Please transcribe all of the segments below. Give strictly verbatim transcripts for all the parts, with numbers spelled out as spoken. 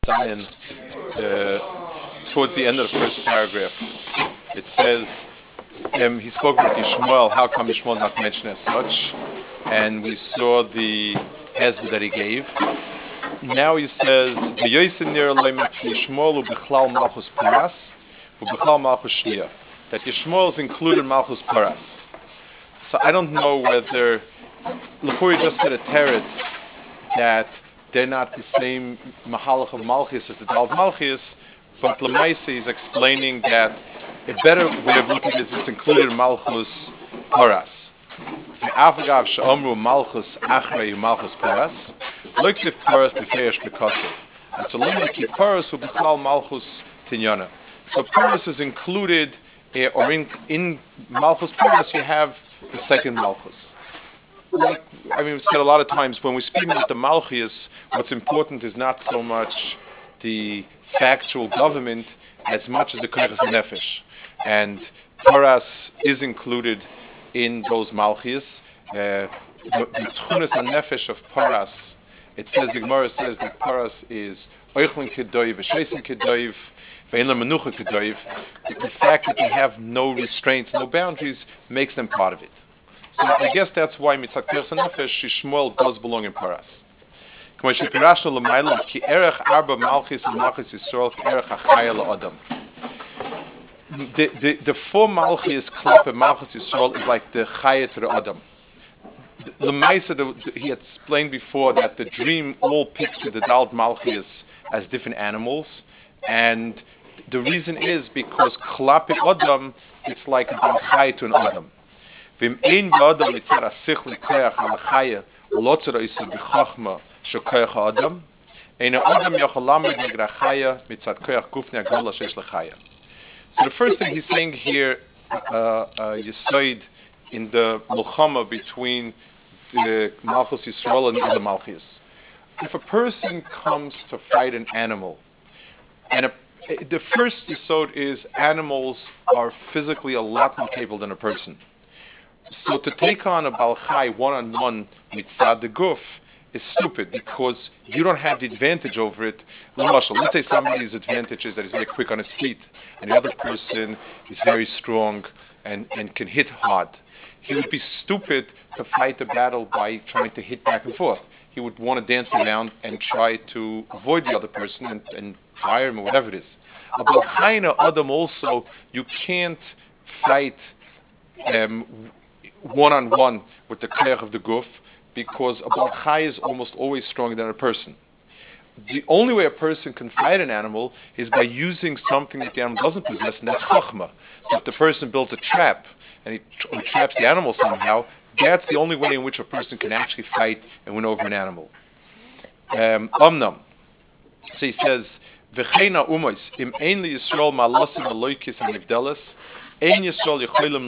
Zion, uh, towards the end of the first paragraph, it says um, he spoke about Yishmael. How come Yishmael is not mentioned as such? And we saw the hezbollah that he gave. Now he says V'yosin nir loim ki Yishmael u'bichlal malchus paras u'bichlal malchus shnia. That Yishmael is included in malchus paras. So I don't know whether Lechuri just said a teretz that they're not the same mahalach of Malchus as the Dal of Malchus, but Lamaisi is explaining that a better way of looking at it is it's included in Malchus Paras. V'afagav she'omru Malchus achrei Malchus Paras, loiktiv Paras b'feish b'kosev. And so Lomaki Paras will be called Malchus Tinyana. So Paras is included, uh, or in, in Malchus Paras you have the second Malchus. Like, I mean, we've said a lot of times when we speak about the Malchus, what's important is not so much the factual government as much as the Koyches HaNefesh. And Paras is included in those Malchus. Uh, the the Tchunas HaNefesh of Paras, it says, the Gemara says that Paras is Oichlin Kedoiv, Sheisin Kedoiv, Ve'en Menucha Kedoiv. The fact that they have no restraints, no boundaries, makes them part of it. So I guess that's why Mitzat Koyches HaNefesh, Shmuel does belong in Paras. The, the, the four Malchus Klape Malchus Yisrael is like the Chaya to the Adam. The, he had explained before that the dream all pictured the Dalt Malchus as different animals, and the reason is because Klape Adam, it's like a Chaya to an Adam. V'im ein b'adam mitzad hasichli koyach halachaya lotzera isa b'chachma shekoyach ha'adam ein ha'adam yochel lamed negra chaya mitzad koyach gufni ha'gdola sheish lechaya. So the first thing he's saying here, uh, uh, Yesod in the Mulchama between the Malchus Yisrael and the other Malchus. If a person comes to fight an animal, and a, the first Yesod is animals are physically a lot more capable than a person. So to take on a Balchai one-on-one mitzad the guf is stupid because you don't have the advantage over it. Let's say somebody's advantage is that he's very quick on his feet and the other person is very strong and, and can hit hard. He would be stupid to fight the battle by trying to hit back and forth. He would want to dance around and try to avoid the other person and, and fire him or whatever it is. A Balchai Adam also, you can't fight um, one-on-one with the koyach of the guf, because a balchai is almost always stronger than a person. The only way a person can fight an animal is by using something that the animal doesn't possess, and that's chachma. So if the person builds a trap and he tra- traps the animal somehow, that's the only way in which a person can actually fight and win over an animal. Um, Omnam. So he says, "V'cheina umois im ein li Yisrael malasim aloikis hanivdeles." Let's explain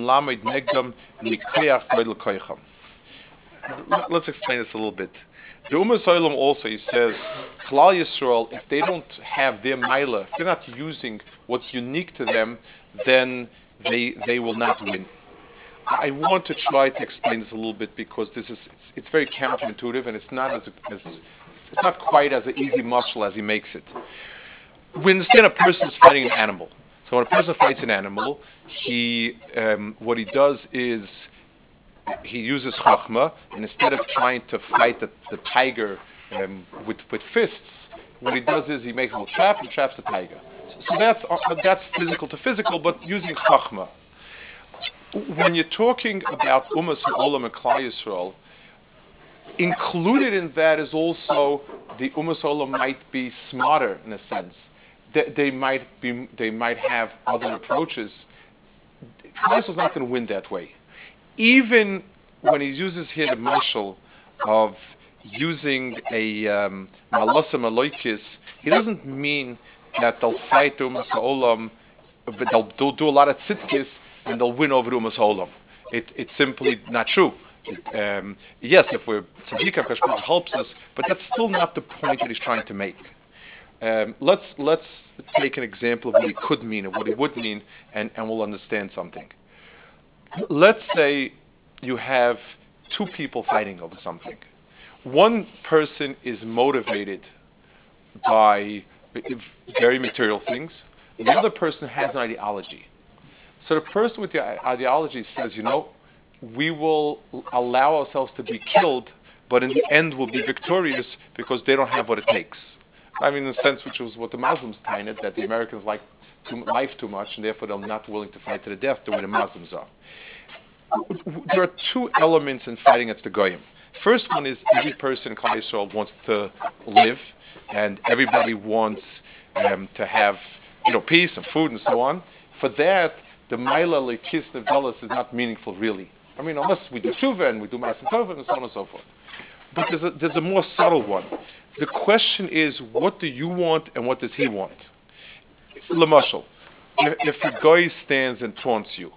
this a little bit. The Ummah Soilum also, he says, Klal Yisrael, if they don't have their Maila, if they're not using what's unique to them, then they they will not win. I want to try to explain this a little bit because this is it's, it's very counterintuitive and it's not as, as it's not quite as an easy muscle as he makes it. We understand a person is fighting an animal. So when a person fights an animal, he um, what he does is he uses chachma, and instead of trying to fight the, the tiger um, with with fists, what he does is he makes a little trap and traps the tiger. So, so that's uh, that's physical to physical, but using chachma. When you're talking about Umas Olam and Klal Yisrael, included in that is also the Umas Olam might be smarter in a sense. They, they might be, they might have other approaches. Klal is not going to win that way. Even when he uses here the mashal of using a malasa um, maloikis, he doesn't mean that they'll fight the Umas Ha'olam, but they'll, they'll do a lot of tzidkis and they'll win over the Umas Ha'olam. It, it's simply not true. It, um, yes, if we're tzaddik, Kashmir helps us, but that's still not the point that he's trying to make. Um, let's let's take an example of what he could mean and what he would mean, and, and we'll understand something. Let's say you have two people fighting over something. One person is motivated by if- very material things. The other person has an ideology. So the person with the ideology says, you know, we will allow ourselves to be killed, but in the end we'll be victorious because they don't have what it takes. I mean, in a sense, which was what the Muslims tied it, that the Americans like too, life too much, and therefore they're not willing to fight to the death the way the Muslims are. There are two elements in fighting against the Goyim. First one is every person in Klal Yisrael wants to live, and everybody wants um, to have, you know, peace and food and so on. For that, the Maila Lekis Nevelis is not meaningful, really. I mean, unless we do tshuva and we do Ma'asim Tovim and so on and so forth. But there's a, there's a more subtle one. The question is, what do you want and what does he want? Lamashal, if, if a guy stands and taunts you,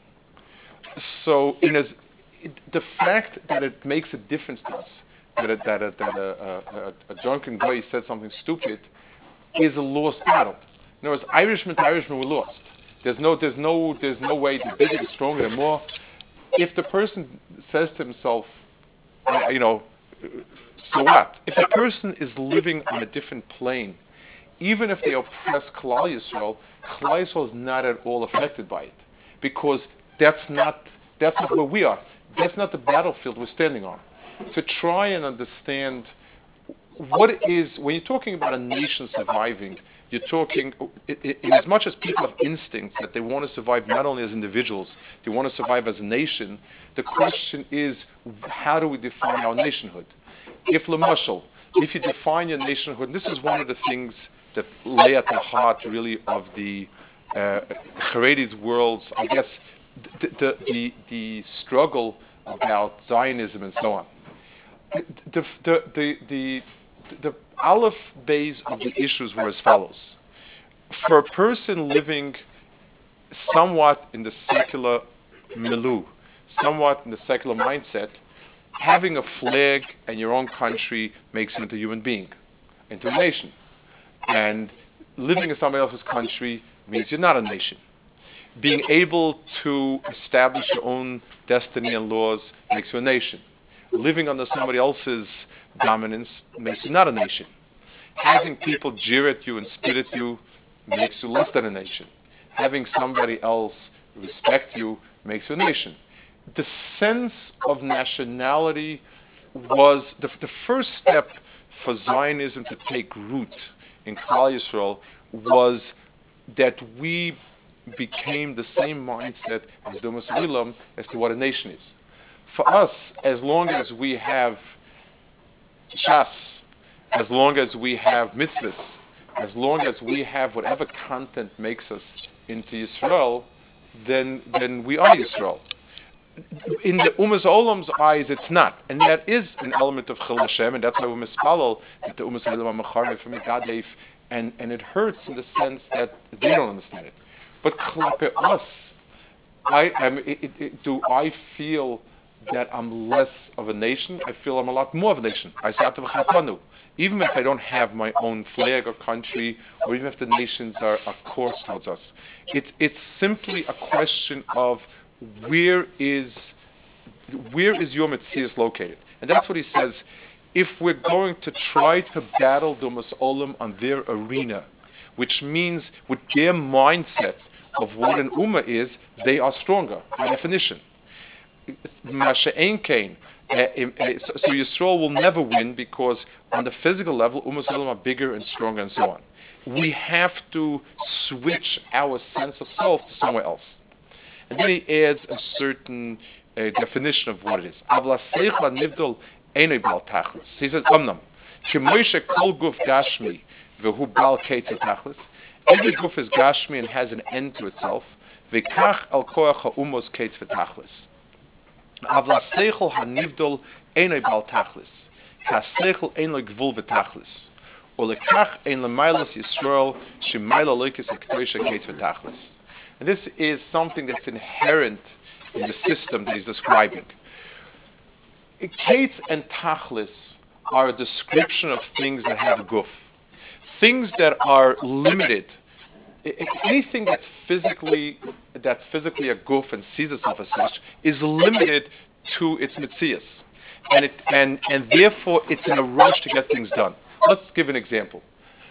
so in as, it, the fact that it makes a difference to us, that a, that a, that a, a, a drunken guy said something stupid, is a lost battle. In other words, Irishmen to Irishmen were lost. There's no, there's no, there's no way the bigger, the stronger, the more. If the person says to himself, you know, so what? If a person is living on a different plane, even if they oppress Klal Yisrael, Klal Yisrael is not at all affected by it, because that's not that's not where we are. That's not the battlefield we're standing on. To try and understand what is, when you're talking about a nation surviving, you're talking, in as much as people have instincts that they want to survive not only as individuals, they want to survive as a nation, the question is, how do we define our nationhood? If Lamashal, if you define your nationhood, and this is one of the things that lay at the heart really of the uh, Haredi's worlds, I guess, the, the, the, the struggle about Zionism and so on. The, the, the, the, the Aleph base of the issues were as follows. For a person living somewhat in the secular milieu, somewhat in the secular mindset, having a flag and your own country makes you into a human being, into a nation. And living in somebody else's country means you're not a nation. Being able to establish your own destiny and laws makes you a nation. Living under somebody else's dominance makes you not a nation. Having people jeer at you and spit at you makes you less than a nation. Having somebody else respect you makes you a nation. The sense of nationality was the, the first step for Zionism to take root in Klal Yisrael, was that we became the same mindset as the Umas Olam as to what a nation is. For us, as long as we have Shas, as long as we have mitzvahs, as long as we have whatever content makes us into Yisrael, then then we are Yisrael. In the Umas Olam's eyes, it's not, and that is an element of Chil Hashem, and that's why we mispalel that the Umas Olam are mecharev from Gadef, and and it hurts in the sense that they don't understand it. But klape us, I am. It, it, it, do I feel that I'm less of a nation? I feel I'm a lot more of a nation. I say Atavachatanu. Even if I don't have my own flag or country, or even if the nations are, are coarse towards us, it's it's simply a question of where is where is your Metzias located, and that's what he says. If we're going to try to battle the Umas Olam on their arena, which means with their mindset of what an Ummah is, they are stronger by definition. Masha'en Kain. So Yisrael will never win because on the physical level, Umas Olam are bigger and stronger and so on. We have to switch our sense of self to somewhere else. And then he adds a certain uh, definition of what it is. Avla seichla nivdol einay bal tachlis. He says, Omnam, k'moishe kol guf gashmi v'hu bal keitz tachlis. Every guf is gashmi and has an end to itself. V'kach al koach ha'umos keitz v'tachlis. Avla seichel hanivdol einay bal tachlis. Ka'seichel ein lo gvul v'tachlis. Olekach ein l'maylas Yisrael shemayla loikis ha'ktoisha keitz v'tachlis. And this is something that's inherent in the system that he's describing. Kates and Tachlis are a description of things that have a guf. Things that are limited. Anything that's physically that's physically a guf and sees itself as such is limited to its mitzias. And, it, and, and therefore it's in a rush to get things done. Let's give an example.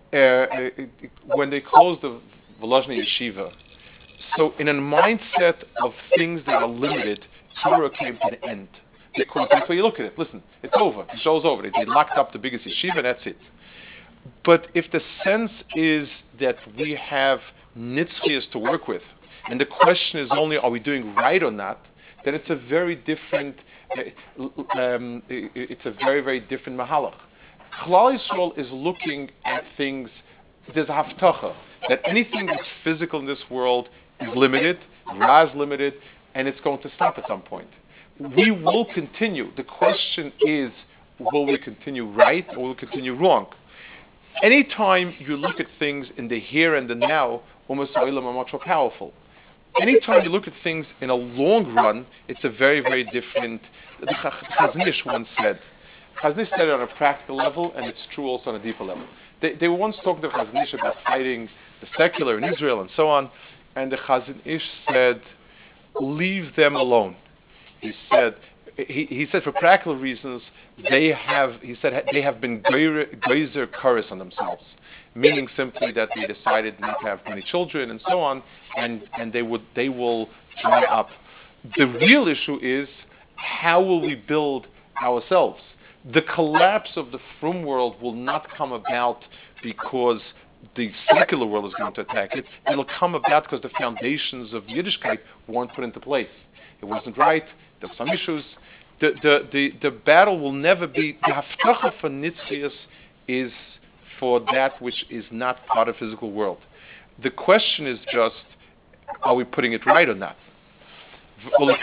uh, when they closed the Volozhny Yeshiva, so in a mindset of things that are limited, Torah came to the end. Because that's why you look at it. Listen, it's over. The show's over. They, they locked up the biggest yeshiva, and that's it. But if the sense is that we have nitzchias to work with, and the question is only are we doing right or not, then it's a very different. Um, it's a very very different mahalach. Klal Yisrael is looking at things. There's a haftacha that anything that's physical in this world is limited, Ra is limited, and it's going to stop at some point. We will continue. The question is, will we continue right or will we continue wrong? Anytime you look at things in the here and the now, Umas Ha'olam are much more powerful. Anytime you look at things in a long run, it's a very, very different. The Chazon Ish once said, Chazon Ish said it on a practical level, and it's true also on a deeper level. They, they were once talking to Chazon Ish about fighting the secular in Israel and so on, and the Chazon Ish said, leave them alone. He said, he, he said for practical reasons, they have, he said, they have been geyser kares on themselves, meaning simply that they decided not to have many children and so on, and, and they would, they will dry up. The real issue is, how will we build ourselves? The collapse of the frum world will not come about because the secular world is going to attack it. It'll come about because the foundations of Yiddishkeit weren't put into place. It wasn't right. There were some issues. The, the, the, the battle will never be, the haftacha for Nitzchias is for that which is not part of the physical world. The question is just, are we putting it right or not? Rak,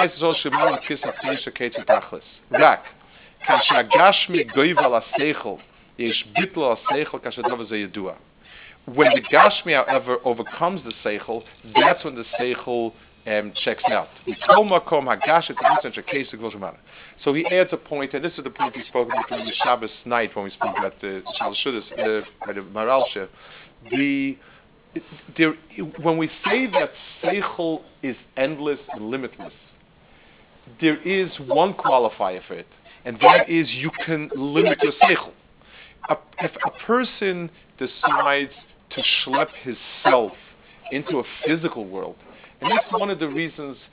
kashagashmi goiv al aseichel, yesh bitl al aseichel kashadav zeyedua. When the Gashmi, however, overcomes the Seichel, that's when the Seichel um, checks out. So he adds a point, and this is the point we spoke about during the Shabbos night when we spoke about the Shabbos Shudas, uh, by the Maralshe. The, there, when we say that Seichel is endless and limitless, there is one qualifier for it, and that is you can limit your Seichel. A, if a person decides to schlep his self into a physical world, and that's one of the reasons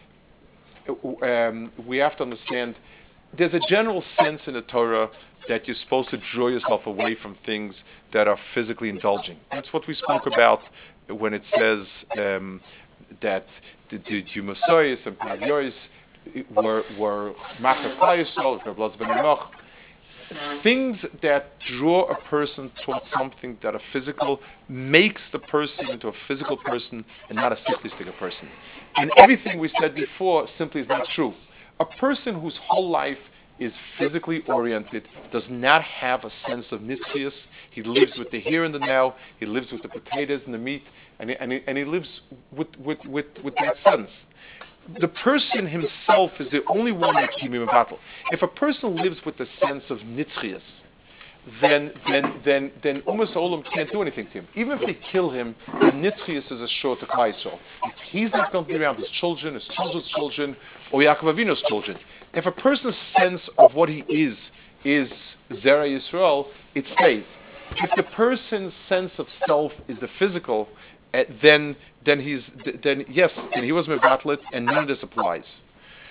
um, we have to understand there's a general sense in the Torah that you're supposed to draw yourself away from things that are physically indulging. That's what we spoke about when it says um, that the Yumasoyis and Pagyois were were Macher Payasol, Rabblaz Ben Enoch. Things that draw a person towards something that are physical makes the person into a physical person and not a sichlistic person. And everything we said before simply is not true. A person whose whole life is physically oriented does not have a sense of nitzchias. He lives with the here and the now. He lives with the potatoes and the meat, and he, and he, and he lives with, with, with, with that sense. The person himself is the only one that can be in battle. If a person lives with the sense of nitzchias, then then then then Umas Olam can't do anything to him. Even if they kill him, the nitzchias is a short to Klal Yisrael. He's not going to be around his children, his children's children, or Yaakov Avinu's children. If a person's sense of what he is is Zera Yisrael, it stays. If the person's sense of self is the physical, uh, then then he's then yes, then he was mevatlet, and none of this applies.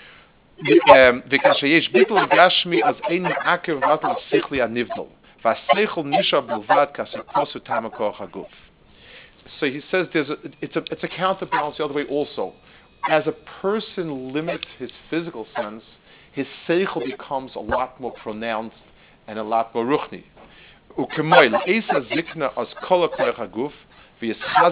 V'kashayesh bitl gashmi as ein akev vatl sichli anivdol v'aseichel nisha bilvad kasakosu tamakoch haguf. So he says there's a, it's a it's a counterbalance the other way also. As a person limits his physical sense, his seichel becomes a lot more pronounced and a lot more ruchni. Ukemoil eisa zikna as kol koach haguf. The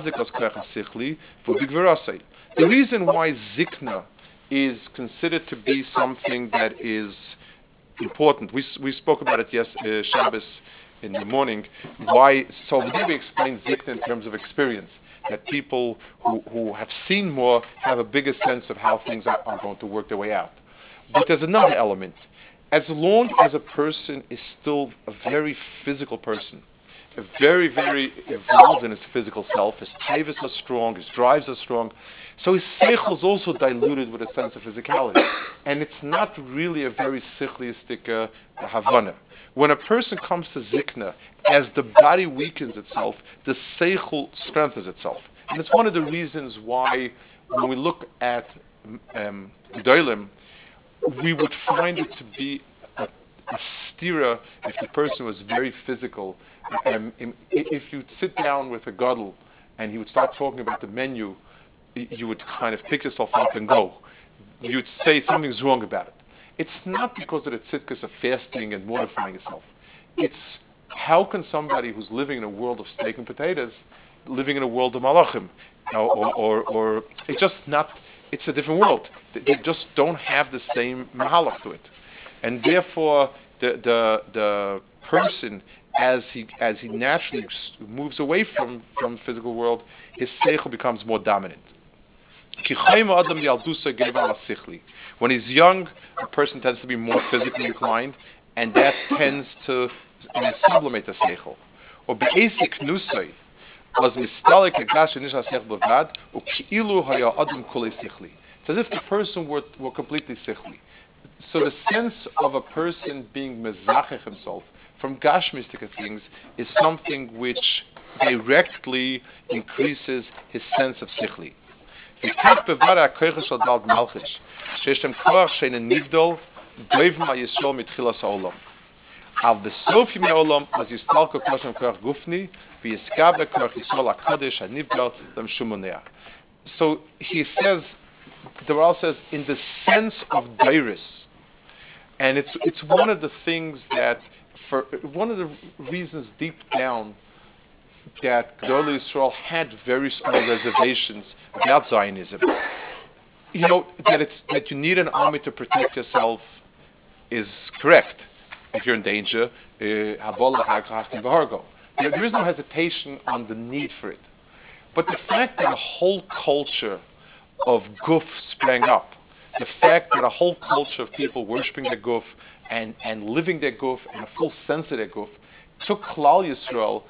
reason why zikna is considered to be something that is important, we, we spoke about it yes, uh, Shabbos in the morning, why, so we explain zikna in terms of experience, that people who, who have seen more have a bigger sense of how things are, are going to work their way out. But there's another element. As long as a person is still a very physical person, very, very involved in his physical self. His taivas are strong, his drives are strong. So his seichel is also diluted with a sense of physicality. And it's not really a very sichlistic uh, havana. When a person comes to zikna, as the body weakens itself, the seichel strengthens itself. And it's one of the reasons why when we look at um, Gedolim, we would find it to be a, a stira if the person was very physical. Um, if you'd sit down with a gadol and he would start talking about the menu, you would kind of pick yourself up and go. You'd say something's wrong about it. It's not because of the tzidkus of fasting and mortifying yourself. It's how can somebody who's living in a world of steak and potatoes, living in a world of malachim, or, or, or, or it's just not, it's a different world. They just don't have the same mahalach to it. And therefore, the, the, the person, as he as he naturally moves away from from physical world, his seichel becomes more dominant. When he's young, a person tends to be more physically inclined, and that tends to uh, sublimate the seichel. Or be'esik nusay, as mistalik agash nish hasech bavad, uki'ilu haya adam kulei sichli. It's as if the person were, were completely sichli. So the sense of a person being mezachech himself from gashmistic things is something which directly increases his sense of sichli. וכך בבר הכוח של דלת מלכיש, שיש להם כוח שאין נבדל, גויב מה ישול מתחילת העולם. אבל בסוף ימי העולם, אז יסתלקו כוח שם כוח גופני, ויסגע בכוח ישול הקודש הנבדל למשום מונע. So he says, the Ral says, in the sense of dairis, and it's it's one of the things that, for one of the reasons deep down that Gedolei Yisrael had very strong reservations about Zionism. You know, that it's that you need an army to protect yourself is correct. If you're in danger, uh, there is no hesitation on the need for it. But the fact that a whole culture of guf sprang up, the fact that a whole culture of people worshipping their guf and, and living their guf and a full sense of their guf took Klal Yisrael.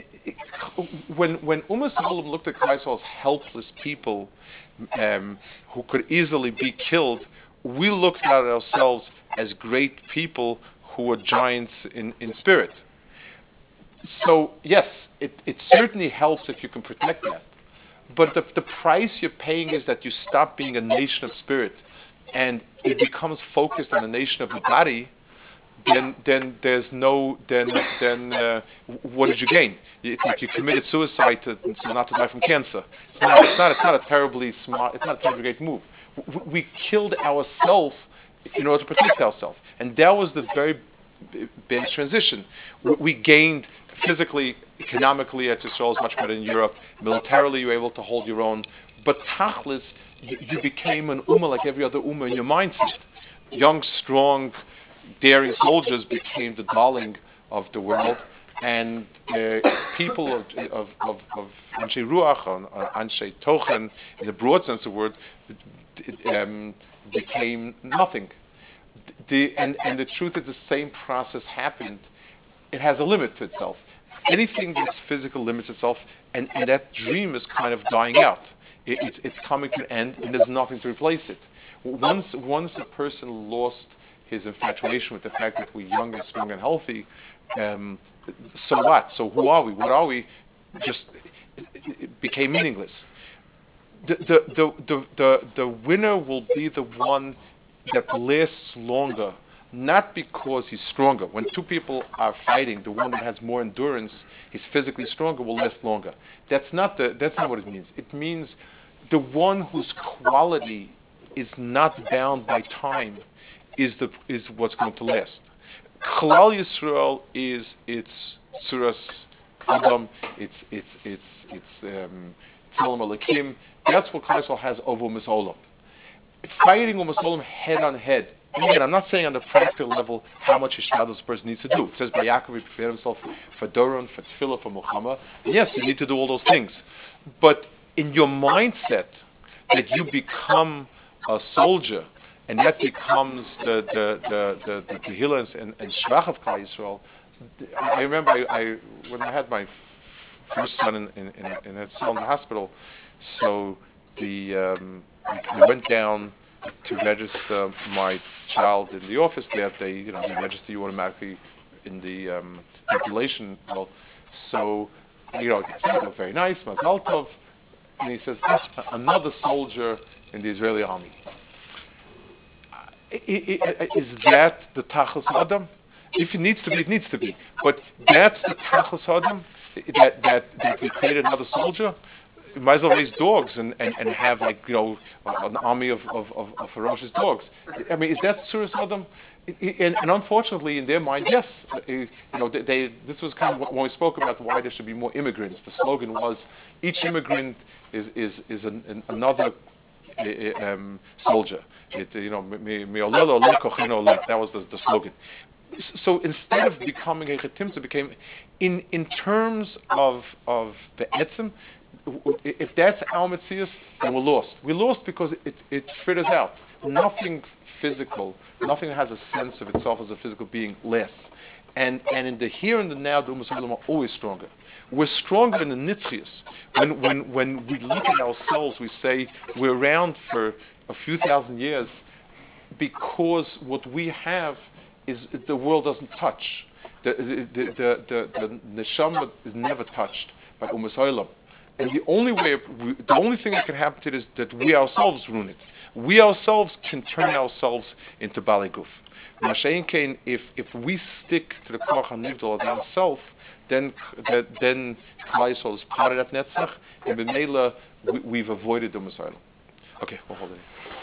When when Umas Olam looked at Klal Yisrael as helpless people um, who could easily be killed, we looked at ourselves as great people who were giants in, in spirit. So yes, it, it certainly helps if you can protect that. But the, the price you're paying is that you stop being a nation of spirit and it becomes focused on a nation of the body. Then, then there's no. Then, then uh, what did you gain? It's like you committed suicide to, so not to die from cancer. It's not. It's not. It's not a terribly smart. It's not a terribly great move. We, we killed ourselves in order to protect ourselves, and that was the very bad transition. We, we gained physically, economically. Israel is much better in Europe. Militarily, you were able to hold your own. But tachlis, you, you became an ummah like every other ummah in your mindset. Young, strong, daring soldiers became the darling of the world, and uh, people of of of, of Anshe Ruach, uh, Anshe Tochen, in the broad sense of the word, um, became nothing. The, and and the truth is, the same process happened. It has a limit to itself. Anything that's physical limits itself, and, and that dream is kind of dying out. It, it's it's coming to an end, and there's nothing to replace it. Once once a person lost his infatuation with the fact that we're young and strong and healthy, um, so what? So who are we? What are we? Just it, it became meaningless. The the, the the the the winner will be the one that lasts longer, not because he's stronger. When two people are fighting, the one that has more endurance, he's physically stronger, will last longer. That's not the that's not what it means. It means the one whose quality is not bound by time is the is what's going to last. Klal Yisrael is its Suras Adam, it's it's it's it's um Tzelem Elokim. That's what Klal Yisrael has over Umas Olam. Fighting Umas Olam head on head. And again, I'm not saying on the practical level how much Ishtadlus this person needs to do. It says by Yaakov he prepared himself for Doron, for Tefillah, for Muhammad. And yes, you need to do all those things. But in your mindset that you become a soldier, and that becomes the the the the, the Tehillah and, and Shvach of Klal Yisrael. I remember I, I when I had my f- first son in in in, in, in the hospital, so the um, I went down to register my child in the office there. They you know they register you automatically in the um, population. Well, so you know, it looked very nice, Mazal Tov, and he says, ah, another soldier in the Israeli army. I- I- I- Is that the Tachlis Adam? If it needs to be, it needs to be. But that's the Tachlis Adam, that, that, that we create another soldier. We might as well raise dogs and, and, and have, like, you know, an army of, of, of, of ferocious dogs. I mean, is that Surah Adam? And, and unfortunately, in their mind, yes. Uh, You know, they, they, this was kind of when we spoke about why there should be more immigrants. The slogan was, each immigrant is, is, is an, an, another uh, um, soldier. It, you know, mi- mi- olelo le kochino le. That was the, the slogan. So instead of becoming a chetimtza, became in in terms of of the etzim. If that's our metzius, then we're lost. We're lost because it it fritters out. Nothing physical, nothing has a sense of itself as a physical being less. And and in the here and the now, the Ummah are always stronger. We're stronger in the nitzchias. When when when we look at ourselves, we say we're around for a few thousand years because what we have is the world doesn't touch. The the the the, the, the neshama is never touched by Ummah Olam. And the only way, we, the only thing that can happen to it is that we ourselves ruin it. We ourselves can turn ourselves into Bali Guf. Mashayin Kain, if if we stick to the Koach HaNivdal of ourselves, then that then Klal Yisrael is part of that Netzach, and B'meila we, we've avoided the Ummah Olam. Okay, we'll hold it.